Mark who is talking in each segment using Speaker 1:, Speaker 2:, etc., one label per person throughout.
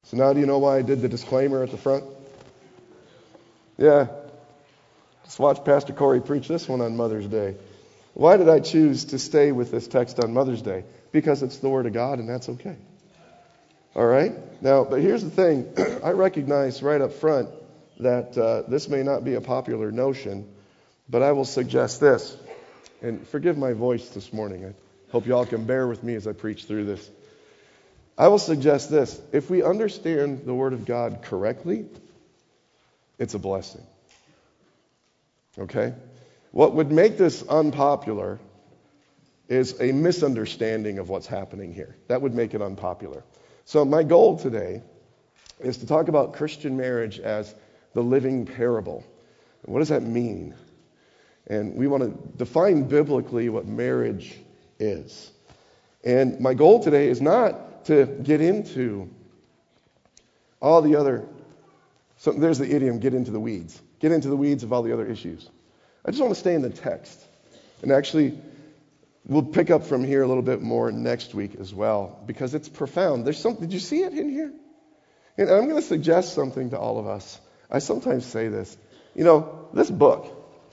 Speaker 1: So now do you know why I did the disclaimer at the front? Yeah. Just watch Pastor Corey preach this one on Mother's Day. Why did I choose to stay with this text on Mother's Day? Because it's the Word of God, and that's okay. All right? Now, but here's the thing. I recognize right up front that this may not be a popular notion, but I will suggest this. And forgive my voice this morning. I hope you all can bear with me as I preach through this. I will suggest this. If we understand the Word of God correctly, it's a blessing. Okay? What would make this unpopular is a misunderstanding of what's happening here. That would make it unpopular. So my goal today is to talk about Christian marriage as the living parable. What does that mean? And we want to define biblically what marriage is. And my goal today is not to get into all the other, so there's the idiom, get into the weeds. Get into the weeds of all the other issues. I just want to stay in the text. And actually, we'll pick up from here a little bit more next week as well, because it's profound. There's something, did you see it in here? And I'm going to suggest something to all of us. I sometimes say this. You know, this book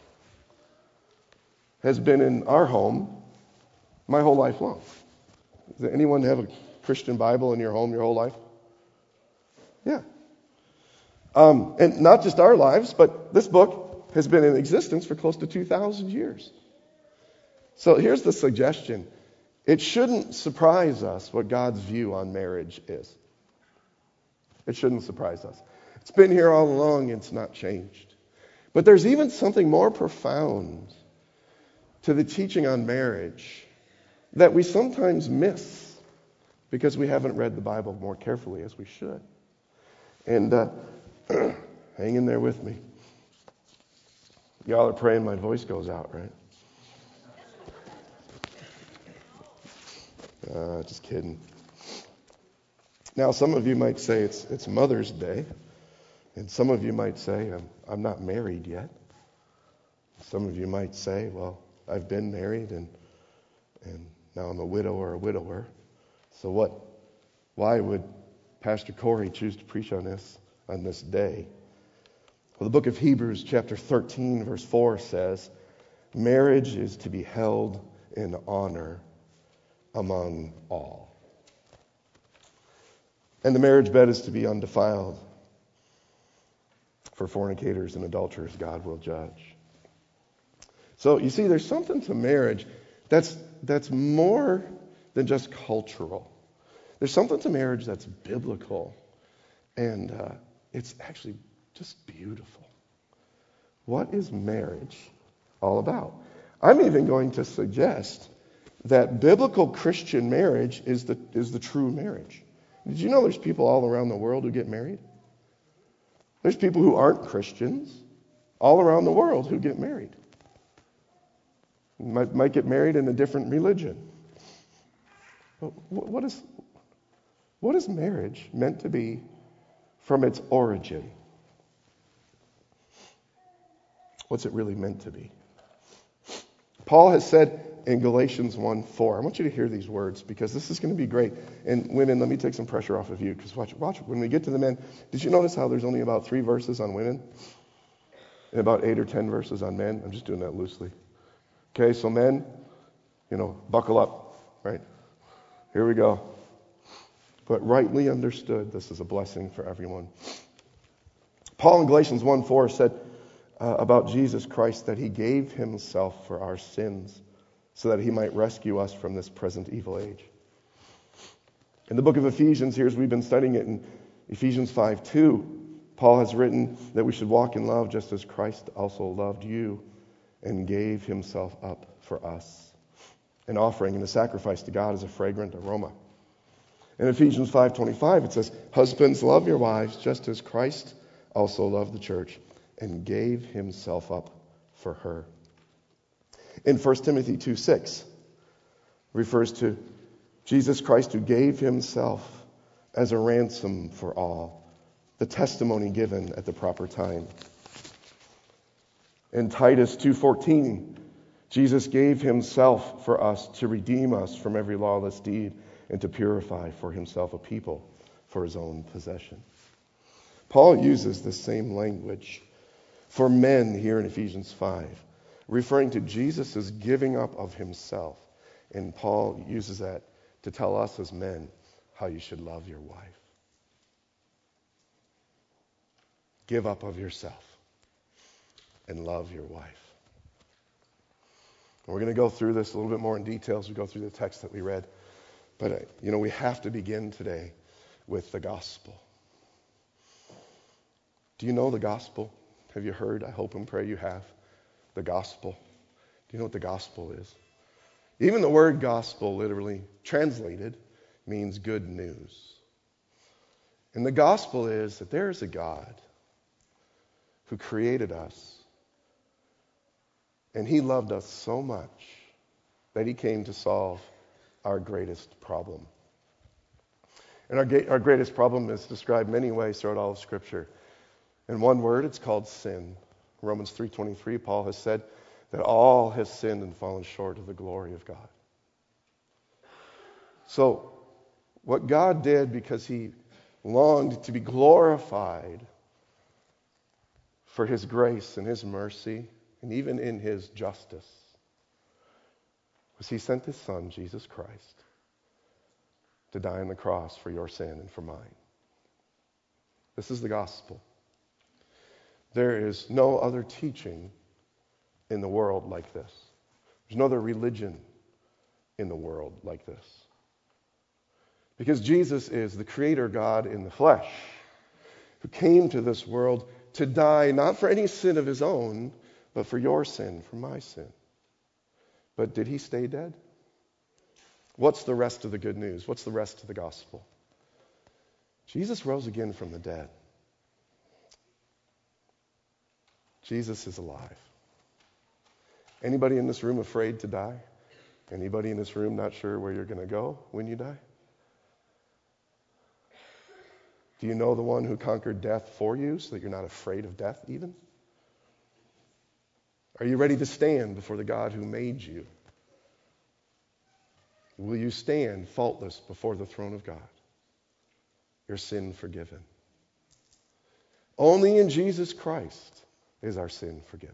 Speaker 1: has been in our home my whole life long. Does anyone have a Christian Bible in your home your whole life? Yeah. And not just our lives, but this book has been in existence for close to 2,000 years. So here's the suggestion. It shouldn't surprise us what God's view on marriage is. It shouldn't surprise us. It's been here all along, and it's not changed. But there's even something more profound to the teaching on marriage that we sometimes miss because we haven't read the Bible more carefully as we should. And hang in there with me. Y'all are praying my voice goes out, right? Just kidding. Now, some of you might say it's Mother's Day, and some of you might say I'm not married yet. Some of you might say, well, I've been married and now I'm a widow or a widower. So what? Why would Pastor Corey choose to preach on this day? Well, the book of Hebrews, chapter 13, verse 4 says, marriage is to be held in honor among all. And the marriage bed is to be undefiled. For fornicators and adulterers, God will judge. So you see, there's something to marriage that's more than just cultural. There's something to marriage that's biblical. And it's actually just beautiful. What is marriage all about? I'm even going to suggest that biblical Christian marriage is the true marriage. Did you know there's people all around the world who get married? There's people who aren't Christians all around the world who get married. Might get married in a different religion. But what is marriage meant to be from its origin? What's it really meant to be? Paul has said in Galatians 1:4, I want you to hear these words because this is going to be great. And women, let me take some pressure off of you because watch, when we get to the men, did you notice how there's only about 3 verses on women and about 8 or 10 verses on men? I'm just doing that loosely. Okay, so men, buckle up, right? Here we go. But rightly understood, this is a blessing for everyone. Paul in Galatians 1:4 said about Jesus Christ that he gave himself for our sins so that he might rescue us from this present evil age. In the book of Ephesians, here as we've been studying it in Ephesians 5:2, Paul has written that we should walk in love just as Christ also loved you and gave himself up for us, an offering and a sacrifice to God as a fragrant aroma. In Ephesians 5:25, it says, husbands, love your wives just as Christ also loved the church and gave himself up for her. In 1 Timothy 2:6, refers to Jesus Christ who gave himself as a ransom for all, the testimony given at the proper time. In Titus 2:14, Jesus gave himself for us to redeem us from every lawless deed and to purify for himself a people for his own possession. Paul uses the same language for men here in Ephesians 5, referring to Jesus' giving up of himself. And Paul uses that to tell us as men how you should love your wife. Give up of yourself and love your wife. And we're going to go through this a little bit more in detail as we go through the text that we read. But, we have to begin today with the gospel. Do you know the gospel? Have you heard? I hope and pray you have. The gospel. Do you know what the gospel is? Even the word gospel, literally translated, means good news. And the gospel is that there is a God who created us. And he loved us so much that he came to solve our greatest problem. And our greatest problem is described many ways throughout all of Scripture. In one word, it's called sin. Romans 3:23, Paul has said that all has sinned and fallen short of the glory of God. So, what God did, because he longed to be glorified for his grace and his mercy, and even in his justice, was he sent his Son, Jesus Christ, to die on the cross for your sin and for mine. This is the gospel. There is no other teaching in the world like this. There's no other religion in the world like this. Because Jesus is the Creator God in the flesh, who came to this world to die not for any sin of his own, but for your sin, for my sin. But did he stay dead? What's the rest of the good news? What's the rest of the gospel? Jesus rose again from the dead. Jesus is alive. Anybody in this room afraid to die? Anybody in this room not sure where you're going to go when you die? Do you know the one who conquered death for you so that you're not afraid of death even? Are you ready to stand before the God who made you? Will you stand faultless before the throne of God? Your sin forgiven. Only in Jesus Christ is our sin forgiven.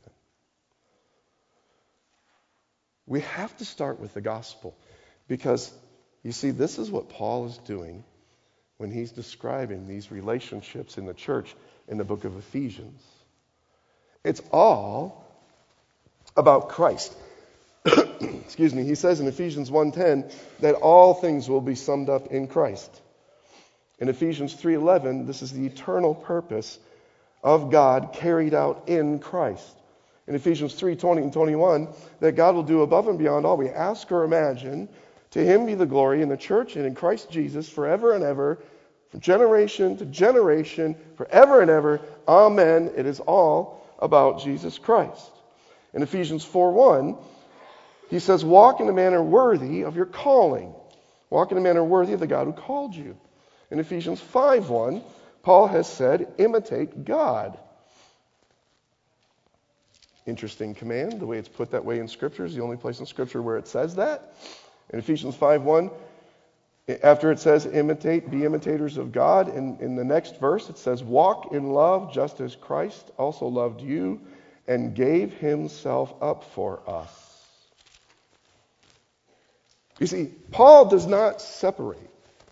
Speaker 1: We have to start with the gospel because, you see, this is what Paul is doing when he's describing these relationships in the church in the book of Ephesians. It's all about Christ. Excuse me. He says in Ephesians 1:10 that all things will be summed up in Christ. In Ephesians 3:11, this is the eternal purpose of God carried out in Christ. In Ephesians 3:20 and 21, that God will do above and beyond all we ask or imagine. To him be the glory in the church and in Christ Jesus forever and ever, from generation to generation, forever and ever. Amen. It is all about Jesus Christ. In Ephesians 4:1, he says, walk in a manner worthy of your calling. Walk in a manner worthy of the God who called you. In Ephesians 5:1, Paul has said, imitate God. Interesting command. The way it's put that way in Scripture is the only place in Scripture where it says that. In Ephesians 5:1, after it says imitate, be imitators of God, in the next verse it says, walk in love just as Christ also loved you and gave himself up for us. You see, Paul does not separate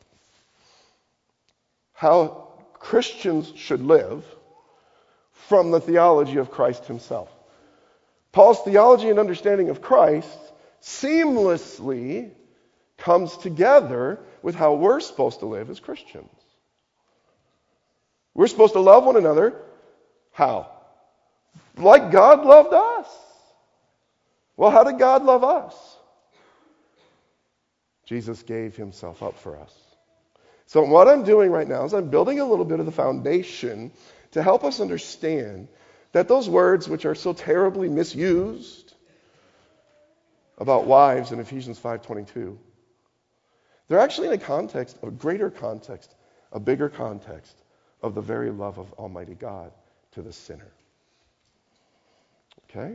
Speaker 1: how Christians should live from the theology of Christ himself. Paul's theology and understanding of Christ seamlessly comes together with how we're supposed to live as Christians. We're supposed to love one another. How? Like God loved us. Well, how did God love us? Jesus gave himself up for us. So what I'm doing right now is I'm building a little bit of the foundation to help us understand that those words which are so terribly misused about wives in Ephesians 5:22, they're actually in a context, a greater context, a bigger context of the very love of Almighty God to the sinner. Okay?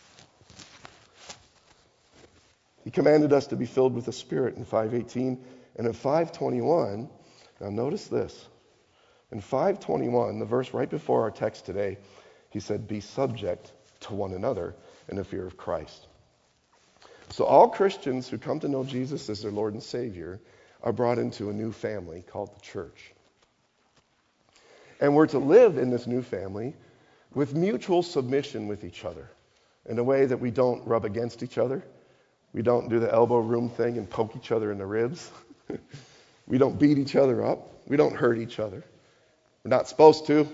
Speaker 1: He commanded us to be filled with the Spirit in 5:18, And in 5:21, now notice this. In 5:21, the verse right before our text today, he said, be subject to one another in the fear of Christ. So all Christians who come to know Jesus as their Lord and Savior are brought into a new family called the church. And we're to live in this new family with mutual submission with each other in a way that we don't rub against each other. We don't do the elbow room thing and poke each other in the ribs. We don't beat each other up. We don't hurt each other. We're not supposed to.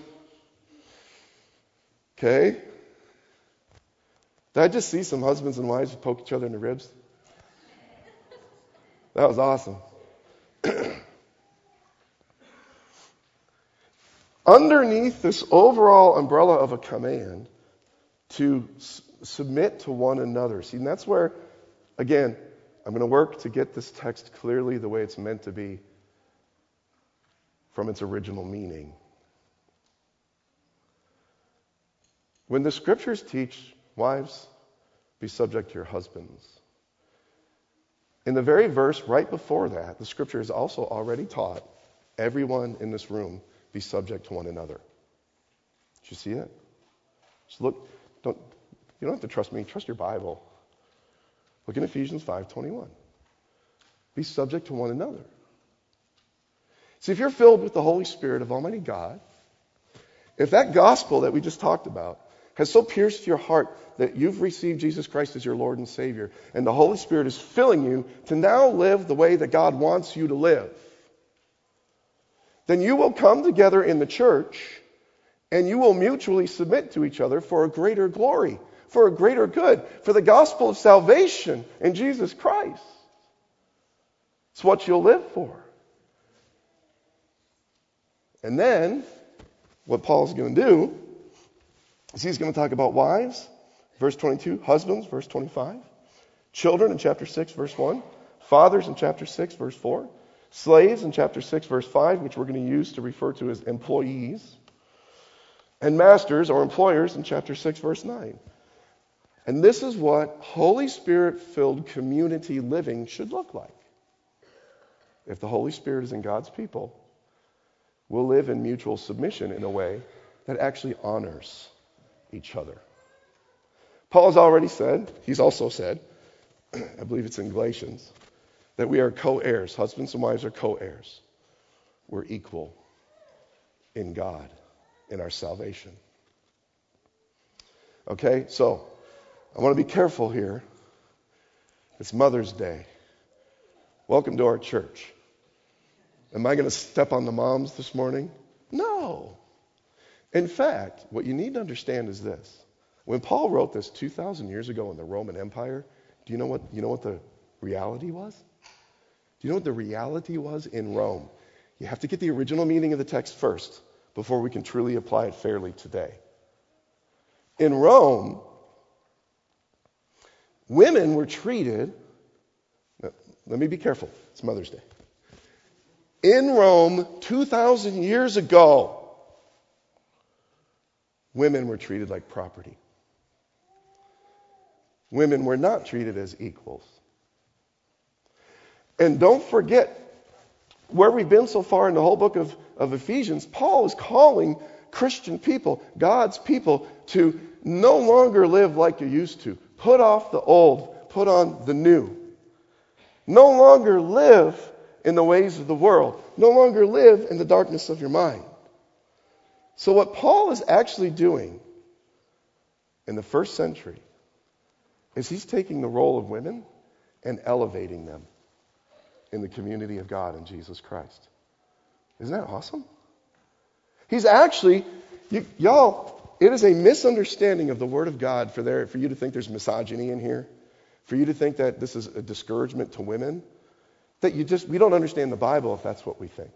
Speaker 1: Okay? Did I just see some husbands and wives poke each other in the ribs? That was awesome. Underneath this overall umbrella of a command to submit to one another. See, and that's where, again, I'm going to work to get this text clearly the way it's meant to be from its original meaning. When the scriptures teach, wives, be subject to your husbands, in the very verse right before that, the scripture has also already taught everyone in this room be subject to one another. Did you see it? Just look. You don't have to trust me. Trust your Bible. Look in Ephesians 5:21. Be subject to one another. See, if you're filled with the Holy Spirit of Almighty God, if that gospel that we just talked about has so pierced your heart that you've received Jesus Christ as your Lord and Savior, and the Holy Spirit is filling you to now live the way that God wants you to live, then you will come together in the church and you will mutually submit to each other for a greater glory, for a greater good, for the gospel of salvation in Jesus Christ. It's what you'll live for. And then, what Paul's going to do is he's going to talk about wives, verse 22, husbands, verse 25, children in chapter 6, verse 1, fathers in chapter 6, verse 4, slaves in chapter 6, verse 5, which we're going to use to refer to as employees, and masters or employers in chapter 6, verse 9. And this is what Holy Spirit-filled community living should look like. If the Holy Spirit is in God's people, we'll live in mutual submission in a way that actually honors each other. Paul has already said, he's also said, I believe it's in Galatians, that we are co-heirs. Husbands and wives are co-heirs. We're equal in God, in our salvation. Okay, so I want to be careful here. It's Mother's Day. Welcome to our church. Am I going to step on the moms this morning? No. In fact, what you need to understand is this. When Paul wrote this 2,000 years ago in the Roman Empire, do you know what the reality was? Do you know what the reality was in Rome? You have to get the original meaning of the text first before we can truly apply it fairly today. In Rome, women were treated, let me be careful, it's Mother's Day. In Rome, 2,000 years ago, women were treated like property. Women were not treated as equals. And don't forget, where we've been so far in the whole book of Ephesians, Paul is calling Christian people, God's people, to no longer live like you used to. Put off the old, put on the new. No longer live in the ways of the world. No longer live in the darkness of your mind. So what Paul is actually doing in the first century is he's taking the role of women and elevating them in the community of God in Jesus Christ. Isn't that awesome? He's actually, y'all, it is a misunderstanding of the Word of God for you to think there's misogyny in here, for you to think that this is a discouragement to women, that we don't understand the Bible if that's what we think.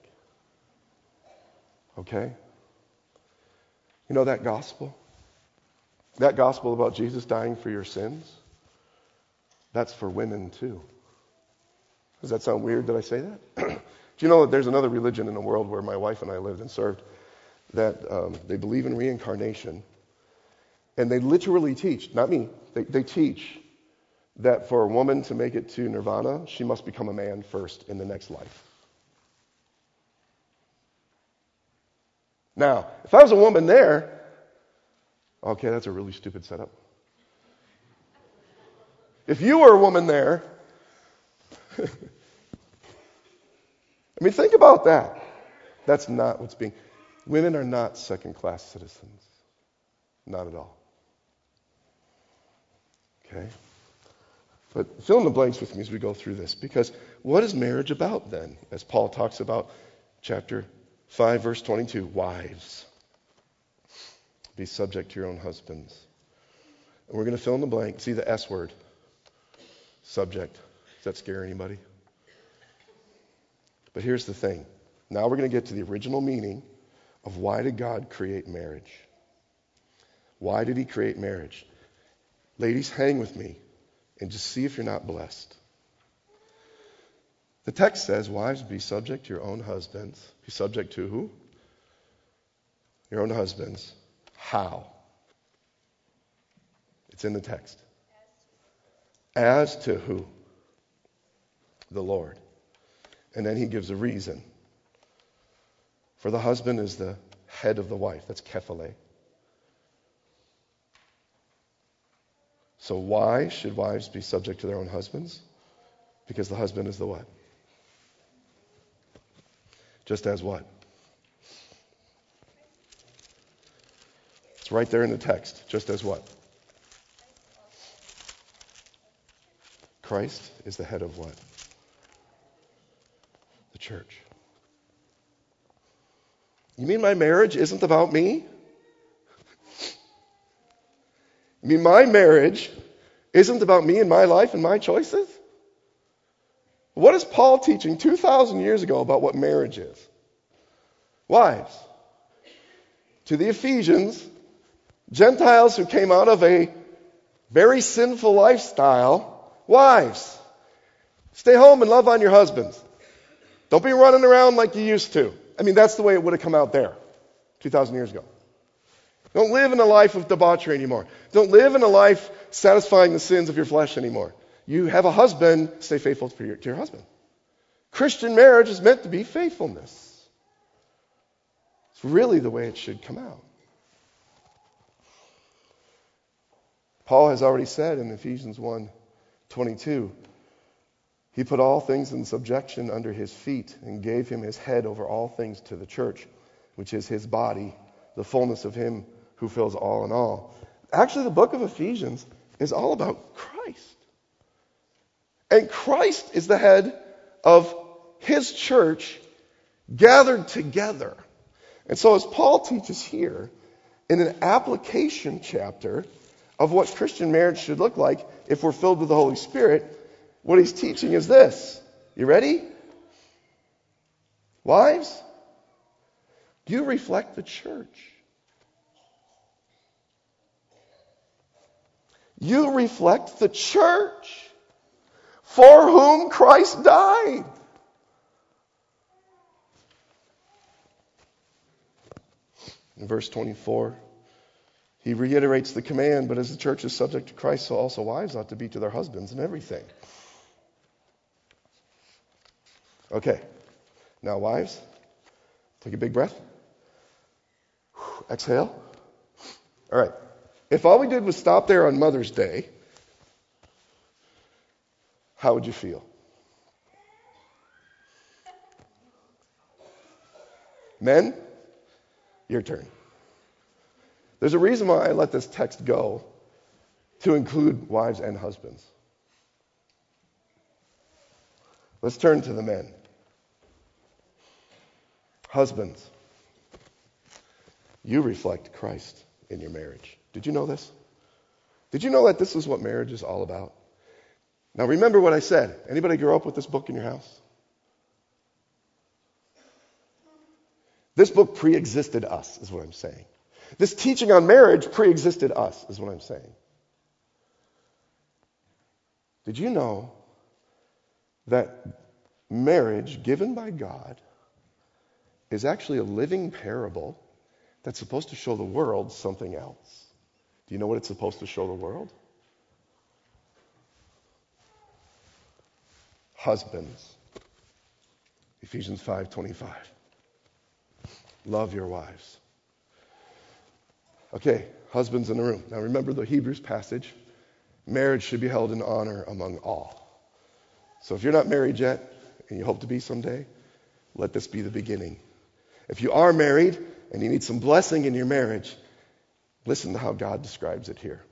Speaker 1: Okay? You know that gospel? That gospel about Jesus dying for your sins? That's for women too. Does that sound weird that I say that? Do you know that there's another religion in the world where my wife and I lived and served that they believe in reincarnation, and they literally teach, not me, they teach that for a woman to make it to nirvana, she must become a man first in the next life. Now, if I was a woman there, okay, that's a really stupid setup. If you were a woman there, I mean, think about that. That's not what's being... Women are not second-class citizens. Not at all. Okay? But fill in the blanks with me as we go through this. Because what is marriage about then? As Paul talks about chapter 5, verse 22. Wives, be subject to your own husbands. And we're going to fill in the blank. See the S word. Subject. Does that scare anybody? But here's the thing. Now we're going to get to the original meaning of why did God create marriage? Why did he create marriage? Ladies, hang with me and just see if you're not blessed. The text says, wives, be subject to your own husbands. Be subject to who? Your own husbands. How? It's in the text. As to who? The Lord. And then he gives a reason. For the husband is the head of the wife. That's kephale. So why should wives be subject to their own husbands? Because the husband is the what? Just as what? It's right there in the text. Just as what? Christ is the head of what? The church. You mean my marriage isn't about me? You mean my marriage isn't about me and my life and my choices? What is Paul teaching 2,000 years ago about what marriage is? Wives, to the Ephesians, Gentiles who came out of a very sinful lifestyle, wives, stay home and love on your husbands. Don't be running around like you used to. I mean, that's the way it would have come out there 2,000 years ago. Don't live in a life of debauchery anymore. Don't live in a life satisfying the sins of your flesh anymore. You have a husband, stay faithful to your husband. Christian marriage is meant to be faithfulness. It's really the way it should come out. Paul has already said in Ephesians 1:22, he put all things in subjection under his feet and gave him his head over all things to the church, which is his body, the fullness of him who fills all in all. Actually, the book of Ephesians is all about Christ. And Christ is the head of his church gathered together. And so as Paul teaches here, in an application chapter of what Christian marriage should look like if we're filled with the Holy Spirit, what he's teaching is this. You ready? Wives, you reflect the church. You reflect the church for whom Christ died. In verse 24, he reiterates the command, but as the church is subject to Christ, so also wives ought to be to their husbands in everything. Okay, now wives, take a big breath. Exhale. All right. If all we did was stop there on Mother's Day, how would you feel? Men, your turn. There's a reason why I let this text go to include wives and husbands. Let's turn to the men. Husbands, you reflect Christ in your marriage. Did you know this? Did you know that this is what marriage is all about? Now remember what I said. Anybody grow up with this book in your house? This book pre-existed us, is what I'm saying. This teaching on marriage pre-existed us, is what I'm saying. Did you know that marriage given by God is actually a living parable that's supposed to show the world something else? Do you know what it's supposed to show the world? Husbands. Ephesians 5:25. Love your wives. Okay, husbands in the room. Now remember the Hebrews passage. Marriage should be held in honor among all. So if you're not married yet, and you hope to be someday, let this be the beginning. If you are married and you need some blessing in your marriage, listen to how God describes it here.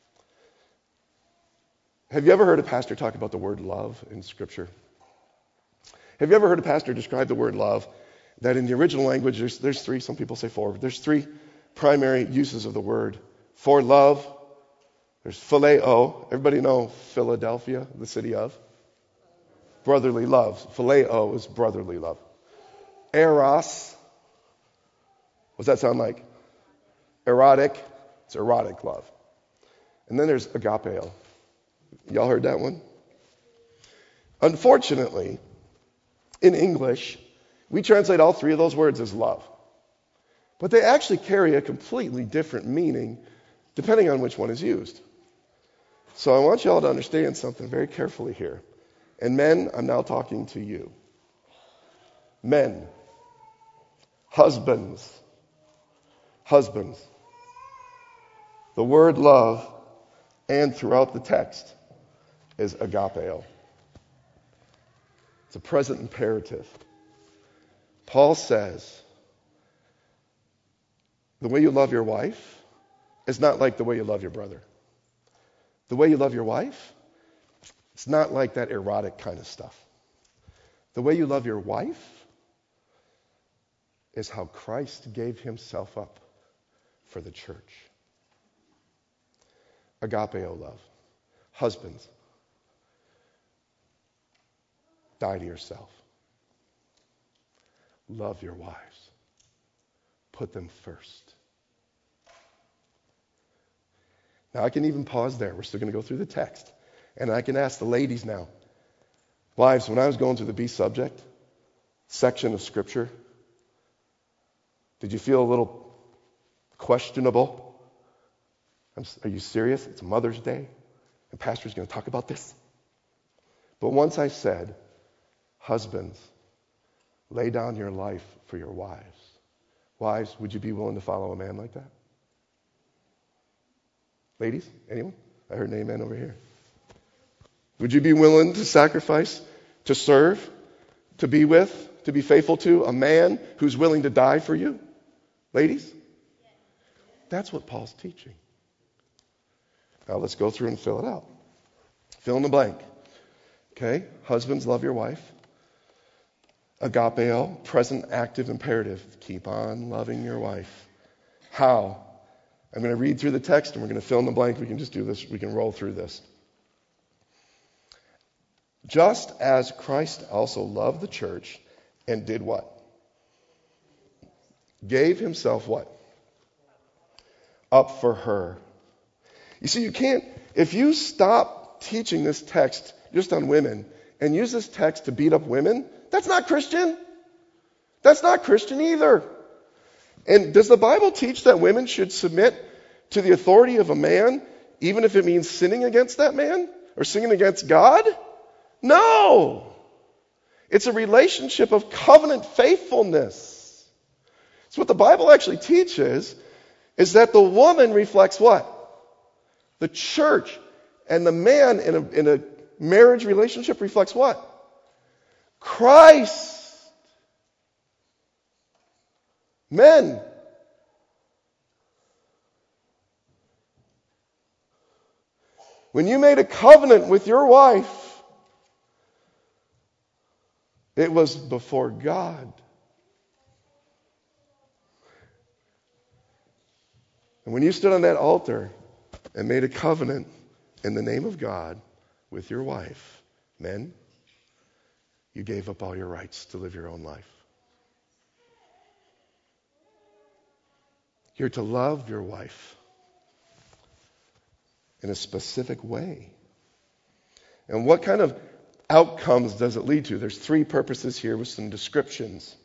Speaker 1: Have you ever heard a pastor talk about the word love in Scripture? Have you ever heard a pastor describe the word love? That in the original language, there's three, some people say four, but there's three primary uses of the word. For love, there's phileo. Everybody know Philadelphia, the city of? Brotherly love. Phileo is brotherly love. Eros, what's that sound like? Erotic. It's erotic love. And then there's agapeo. Y'all heard that one? Unfortunately, in English, we translate all three of those words as love. But they actually carry a completely different meaning depending on which one is used. So I want you all to understand something very carefully here. And men, I'm now talking to you. Men. Husbands. Husbands. The word love, and throughout the text, is agapeo. It's a present imperative. Paul says, the way you love your wife is not like the way you love your brother. The way you love your wife, it's not like that erotic kind of stuff. The way you love your wife is how Christ gave himself up for the church. Agapeo love. Husbands, die to yourself. Love your wives. Put them first. Now I can even pause there. We're still going to go through the text. And I can ask the ladies now. Wives, when I was going through the be subject section of Scripture, did you feel a little questionable? Are you serious? It's Mother's Day, and Pastor's going to talk about this. But once I said, husbands, lay down your life for your wives. Wives, would you be willing to follow a man like that? Ladies, anyone? I heard an amen over here. Would you be willing to sacrifice, to serve, to be with, to be faithful to a man who's willing to die for you? Ladies? That's what Paul's teaching. Now let's go through and fill it out. Fill in the blank. Okay? Husbands, love your wife. Agapeo, present active imperative. Keep on loving your wife. How? I'm going to read through the text and we're going to fill in the blank. We can just do this. We can roll through this. Just as Christ also loved the church and did what? Gave himself what? Up for her. You see, you can't, if you stop teaching this text just on women and use this text to beat up women, that's not Christian. That's not Christian either. And does the Bible teach that women should submit to the authority of a man, even if it means sinning against that man or sinning against God? No. It's a relationship of covenant faithfulness. So what the Bible actually teaches is that the woman reflects what? The church. And the man in a marriage relationship reflects what? Christ. Men. When you made a covenant with your wife, it was before God. And when you stood on that altar and made a covenant in the name of God with your wife, men, you gave up all your rights to live your own life. You're to love your wife in a specific way. And what kind of outcomes does it lead to? There's three purposes here with some descriptions.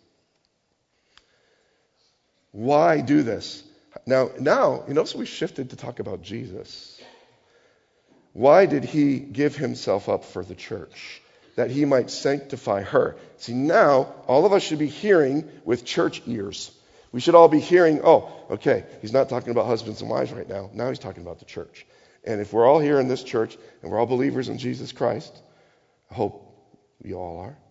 Speaker 1: Why do this? Now, you notice we shifted to talk about Jesus. Why did he give himself up for the church? that he might sanctify her. See, now, all of us should be hearing with church ears. We should all be hearing, oh, okay, he's not talking about husbands and wives right now. Now he's talking about the church. And if we're all here in this church, and we're all believers in Jesus Christ, I hope we all are.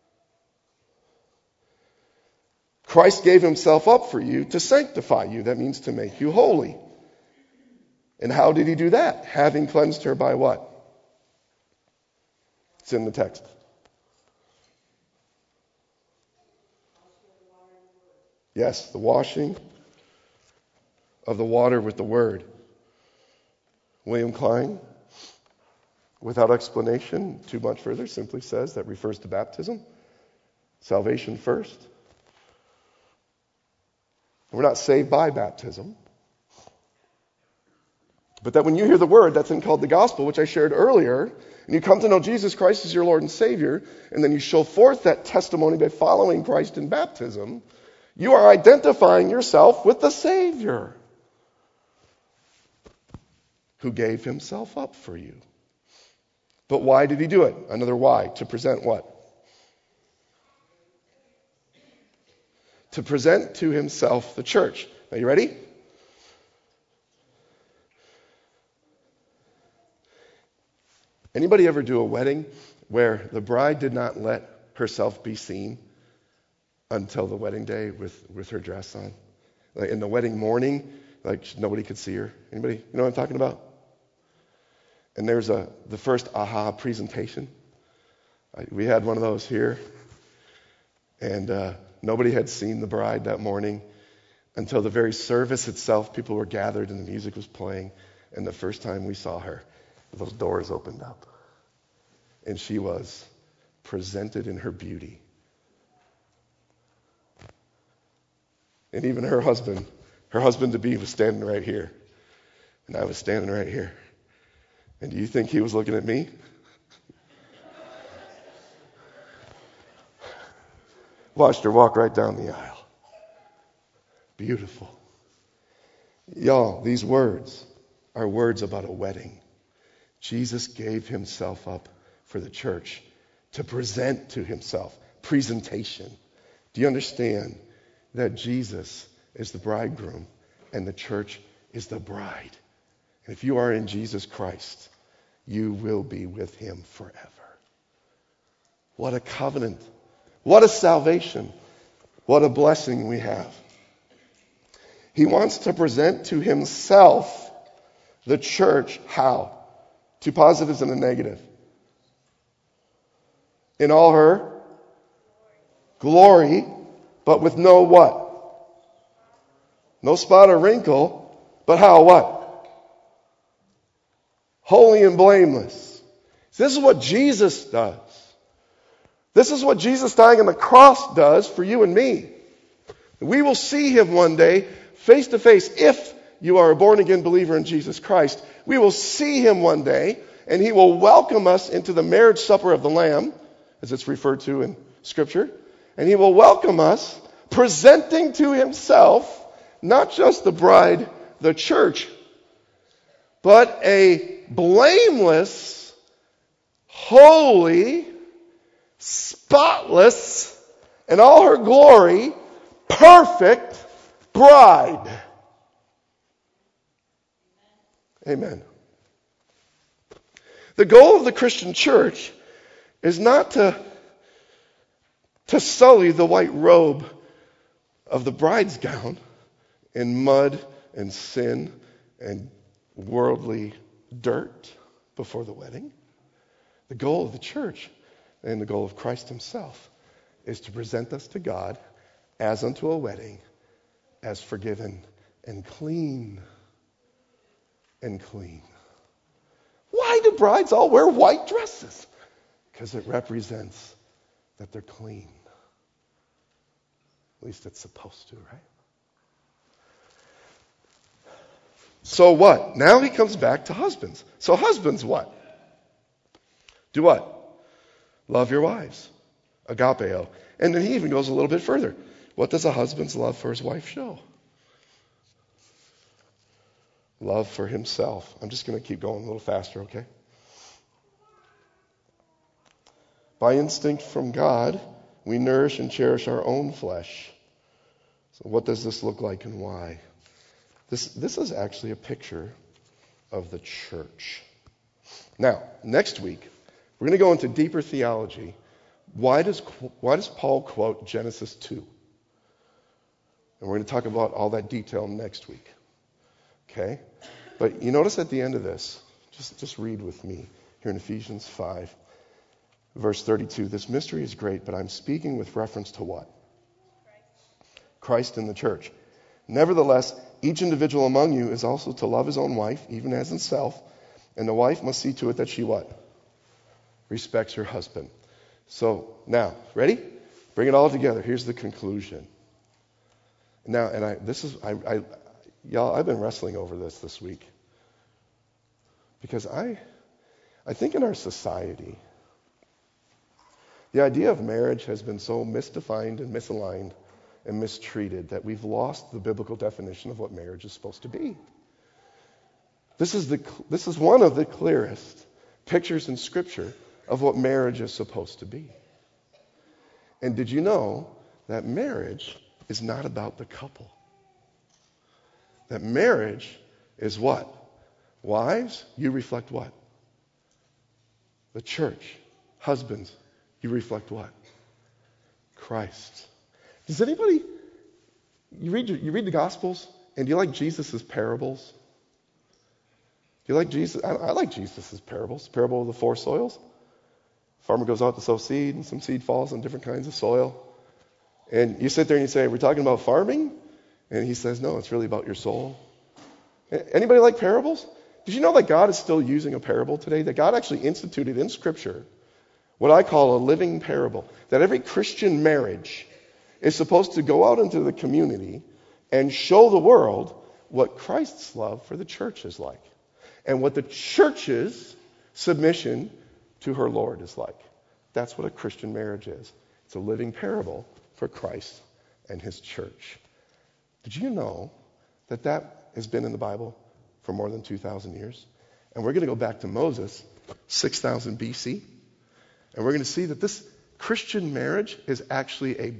Speaker 1: Christ gave himself up for you to sanctify you. That means to make you holy. And how did he do that? Having cleansed her by what? It's in the text. Yes, the washing of the water with the word. William Klein, without explanation, too much further, simply says that refers to baptism. Salvation first. We're not saved by baptism. But that when you hear the word, that's then called the gospel, which I shared earlier, and you come to know Jesus Christ as your Lord and Savior, and then you show forth that testimony by following Christ in baptism, you are identifying yourself with the Savior who gave himself up for you. But why did he do it? Another why. To present what? To present to himself the church. Now you ready? Anybody ever do a wedding where the bride did not let herself be seen until the wedding day with her dress on? Like in the wedding morning, like nobody could see her. Anybody? You know what I'm talking about? And there's the first aha presentation. We had one of those here. And nobody had seen the bride that morning until the very service itself. People were gathered and the music was playing. And the first time we saw her, those doors opened up. And she was presented in her beauty. And even her husband to be was standing right here. And I was standing right here. And do you think he was looking at me? Watched her walk right down the aisle. Beautiful. Y'all, these words are words about a wedding. Jesus gave himself up for the church to present to himself. Presentation. Do you understand that Jesus is the bridegroom and the church is the bride? And if you are in Jesus Christ, you will be with him forever. What a covenant. What a salvation. What a blessing we have. He wants to present to himself the church. How? Two positives and a negative. In all her glory, but with no what? No spot or wrinkle, but how? What? Holy and blameless. This is what Jesus does. This is what Jesus dying on the cross does for you and me. We will see him one day face to face if you are a born-again believer in Jesus Christ. We will see him one day, and he will welcome us into the marriage supper of the Lamb, as it's referred to in Scripture. And he will welcome us, presenting to himself not just the bride, the church, but a blameless, holy, spotless, in all her glory, perfect bride. Amen. The goal of the Christian church is not to sully the white robe of the bride's gown in mud and sin and worldly dirt before the wedding. The goal of the church and the goal of Christ himself is to present us to God as unto a wedding, as forgiven and clean. And clean. Why do brides all wear white dresses? Because it represents that they're clean. At least it's supposed to, right? So what? Now he comes back to husbands. So husbands what? Do what? Love your wives. Agapeo. And then he even goes a little bit further. What does a husband's love for his wife show? Love for himself. I'm just going to keep going a little faster, okay? By instinct from God, we nourish and cherish our own flesh. So what does this look like and why? This is actually a picture of the church. Now, next week, we're going to go into deeper theology. Why does Paul quote Genesis 2? And we're going to talk about all that detail next week. Okay? But you notice at the end of this, just read with me here in Ephesians 5, verse 32. This mystery is great, but I'm speaking with reference to what? Christ in the church. Nevertheless, each individual among you is also to love his own wife, even as himself, and the wife must see to it that she what? Respects her husband. So, now, ready? Bring it all together. Here's the conclusion. Now, and y'all, I've been wrestling over this week. Because I think in our society, the idea of marriage has been so misdefined and misaligned and mistreated that we've lost the biblical definition of what marriage is supposed to be. This is one of the clearest pictures in Scripture of what marriage is supposed to be. And did you know that marriage is not about the couple? That marriage is what? Wives, you reflect what? The church. Husbands, you reflect what? Christ. Does anybody, you read the Gospels, and do you like Jesus' parables? Do you like Jesus? I like Jesus' parables. Parable of the 4 soils. Farmer goes out to sow seed, and some seed falls on different kinds of soil. And you sit there and you say, we're talking about farming? And he says, no, it's really about your soul. Anybody like parables? Did you know that God is still using a parable today? That God actually instituted in Scripture what I call a living parable. That every Christian marriage is supposed to go out into the community and show the world what Christ's love for the church is like. And what the church's submission to her Lord is like. That's what a Christian marriage is. It's a living parable for Christ and his church. Did you know that has been in the Bible for more than 2,000 years? And we're going to go back to Moses, 6,000 BC. And we're going to see that this Christian marriage is actually a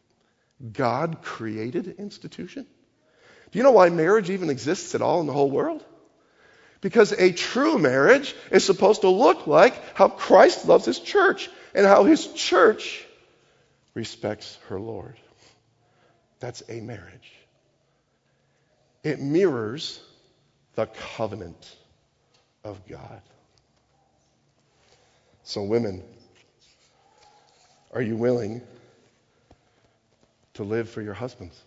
Speaker 1: God-created institution. Do you know why marriage even exists at all in the whole world? Because a true marriage is supposed to look like how Christ loves his church and how his church respects her Lord. That's a marriage. It mirrors the covenant of God. So women, are you willing to live for your husbands?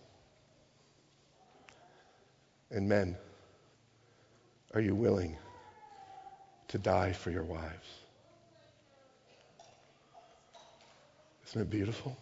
Speaker 1: And men, are you willing to die for your wives? Isn't it beautiful?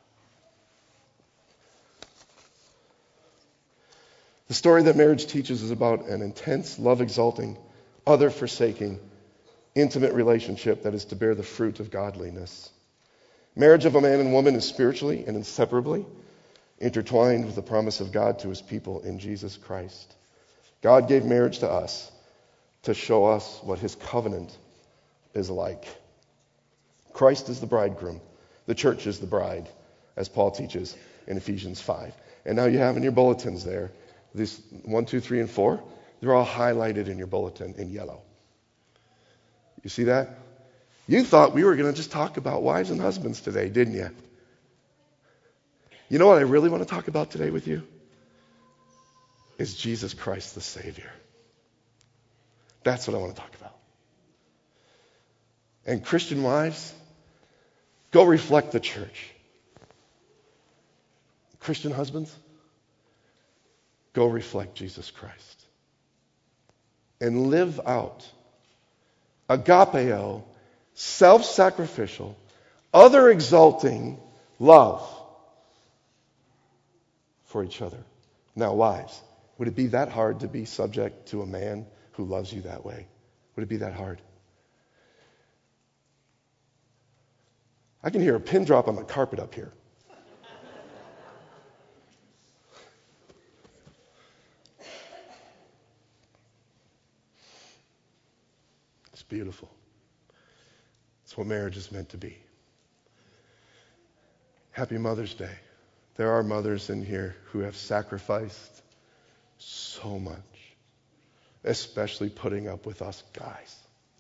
Speaker 1: The story that marriage teaches is about an intense, love-exalting, other-forsaking, intimate relationship that is to bear the fruit of godliness. Marriage of a man and woman is spiritually and inseparably intertwined with the promise of God to his people in Jesus Christ. God gave marriage to us to show us what his covenant is like. Christ is the bridegroom. The church is the bride, as Paul teaches in Ephesians 5. And now you have in your bulletins there, these 1, 2, 3, and 4, they're all highlighted in your bulletin in yellow. You see that? You thought we were going to just talk about wives and husbands today, didn't you? You know what I really want to talk about today with you? Is Jesus Christ the Savior. That's what I want to talk about. And Christian wives, go reflect the church. Christian husbands, go reflect Jesus Christ. And live out agapeo, self-sacrificial, other-exalting love for each other. Now, wives, would it be that hard to be subject to a man who loves you that way? Would it be that hard? I can hear a pin drop on the carpet up here. It's beautiful. It's what marriage is meant to be. Happy Mother's Day. There are mothers in here who have sacrificed so much, especially putting up with us guys.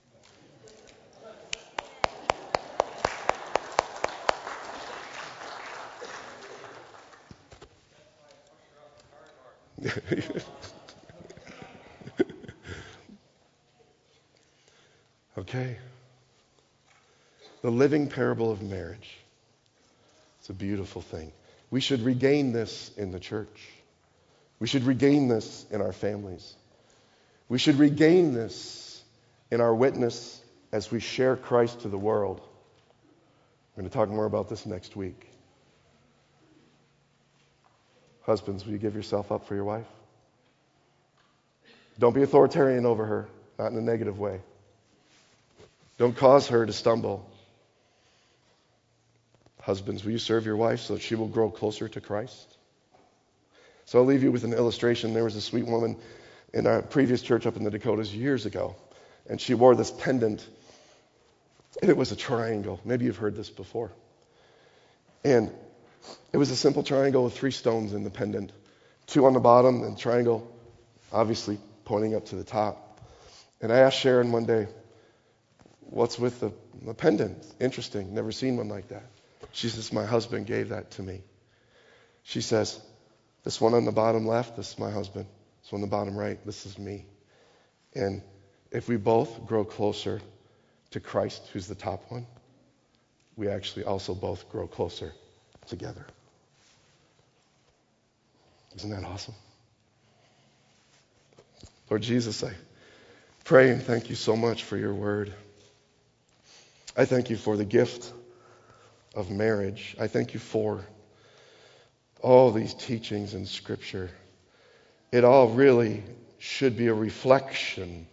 Speaker 1: Okay. The living parable of marriage. It's a beautiful thing. We should regain this in the church. We should regain this in our families. We should regain this in our witness as we share Christ to the world. We're going to talk more about this next week. Husbands, will you give yourself up for your wife? Don't be authoritarian over her, not in a negative way. Don't cause her to stumble. Husbands, will you serve your wife so that she will grow closer to Christ? So I'll leave you with an illustration. There was a sweet woman in our previous church up in the Dakotas years ago, and she wore this pendant, and it was a triangle. Maybe you've heard this before. And it was a simple triangle with 3 stones in the pendant, 2 on the bottom, and triangle obviously pointing up to the top. And I asked Sharon one day, what's with the pendant? Interesting, never seen one like that. She says, my husband gave that to me. She says, this one on the bottom left, this is my husband. This one on the bottom right, this is me. And if we both grow closer to Christ, who's the top one, we actually also both grow closer together. Isn't that awesome? Lord Jesus, I pray and thank you so much for your word. I thank you for the gift of marriage. I thank you for all these teachings in Scripture. It all really should be a reflection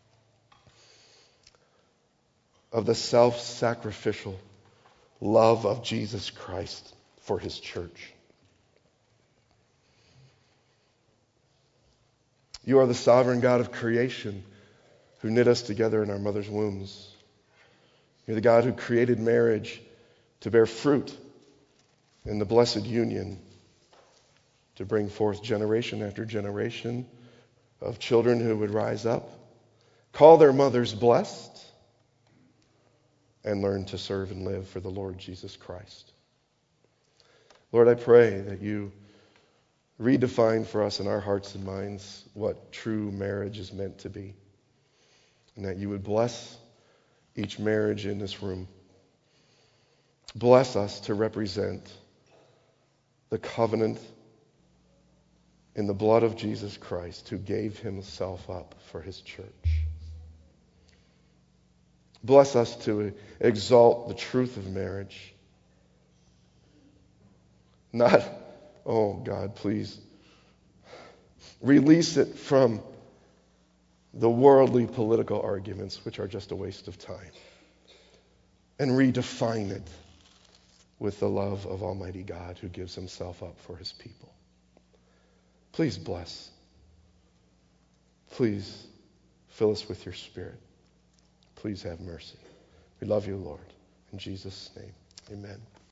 Speaker 1: of the self-sacrificial love of Jesus Christ for his church. You are the sovereign God of creation who knit us together in our mother's wombs. You're the God who created marriage to bear fruit in the blessed union, to bring forth generation after generation of children who would rise up, call their mothers blessed, and learn to serve and live for the Lord Jesus Christ. Lord, I pray that you redefine for us in our hearts and minds what true marriage is meant to be, and that you would bless each marriage in this room. Bless us to represent the covenant in the blood of Jesus Christ, who gave himself up for his church. Bless us to exalt the truth of marriage. Not, oh God, please, release it from the worldly political arguments, which are just a waste of time, and redefine it with the love of Almighty God, who gives himself up for his people. Please bless. Please fill us with your Spirit. Please have mercy. We love you, Lord. In Jesus' name, amen.